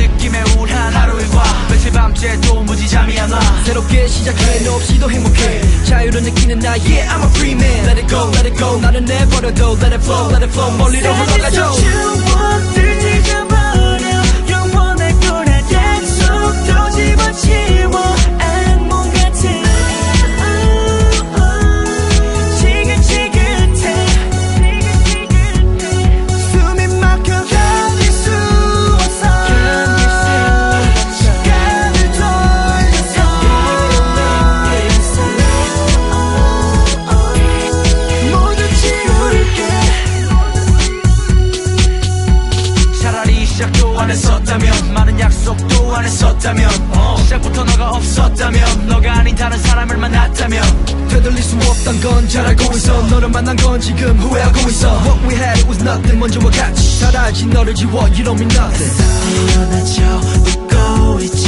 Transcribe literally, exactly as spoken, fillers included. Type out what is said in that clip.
느낌의 우울한 하루 일과 며칠 밤새도 무지 잠이 안 와. 새롭게 시작해 너 없이도 행복해 자유를 느끼는 나 yeah I'm a free man Let it go let it go 나는 내버려둬 Let it flow let it flow 멀리로 흘러가죠 추억들 찢어버려 영원할 거라 약속도 집어치워 악몽 같은 지긋지긋해 숨이 막혀 견딜 수 없어 시간을 돌려서 모두 지울게 차라리 시작도 안 했었다면 많은 약속도 안 했었다면 어. 시작부터 너가 없었다면 너가 아닌 다른 사람을 만났다면 되돌릴 수 없던 건 잘 알고 있어 너를 만난 건 지금 후회하고 있어 What we had it was nothing 먼저와 같이 잘 알지 너를 지워 You don't mean nothing 일어나죠 웃고 있지